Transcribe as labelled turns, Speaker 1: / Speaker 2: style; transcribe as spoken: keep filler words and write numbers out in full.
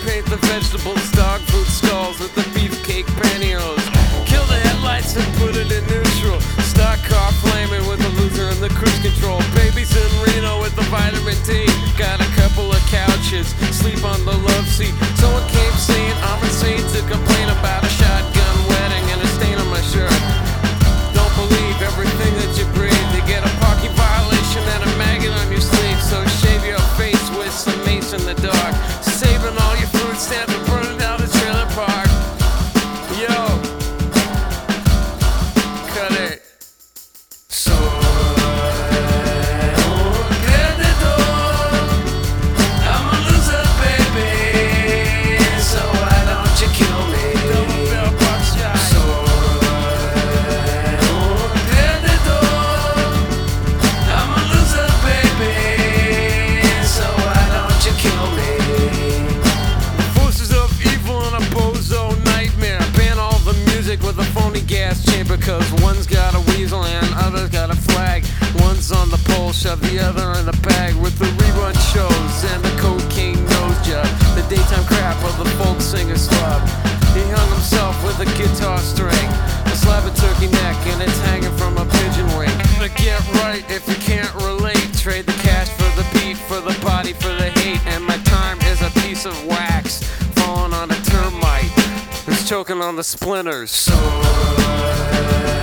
Speaker 1: paint the vegetables, dog food skulls with the beefcake pantyhose. Kill the headlights and put it in neutral. Stock car flaming with the loser and the cruise control. Babies in Reno with the vitamin D. Got a couple of couches, sleep on the love seat. Someone came saying I'm insane to complain about a shotgun wedding and a stain on my shirt. Don't believe everything that you breathe. You get a parking violation and a maggot on your sleeve. So shave your face with some mace in the dark. Saving all your food stamps and burning down the trailer park. Yo, cut it. So with a phony gas chamber, cause one's got a weasel and other's got a flag. One's on the pole, shove the other in a bag. With the rerun shows and the cocaine nose job, the daytime crap of the folk singer slub. He hung himself with a guitar string, a slab of turkey neck, and it's hanging from a pigeon wing. But get right if you can't relate. Trade the cash for the beat, for the body, for the hate. And my time is a piece of wax falling on a termite. It's choking on the splinters. So